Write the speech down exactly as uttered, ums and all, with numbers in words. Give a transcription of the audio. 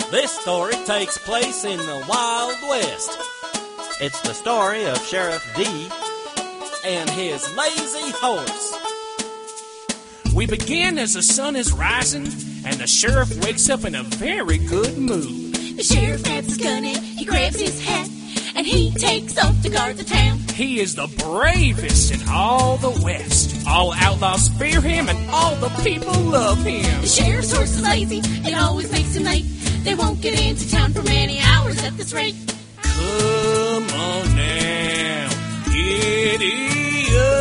This story takes place in the Wild West. It's the story of Sheriff D and his lazy horse. We begin as the sun is rising, and the sheriff wakes up in a very good mood. The sheriff grabs his gun and he grabs his hat, and he takes off to guard the town. He is the bravest in all the West. All outlaws fear him, and all the people love him. The sheriff's horse is lazy, it always makes him late. They won't get into town for many hours at this rate. Come on now, giddy up.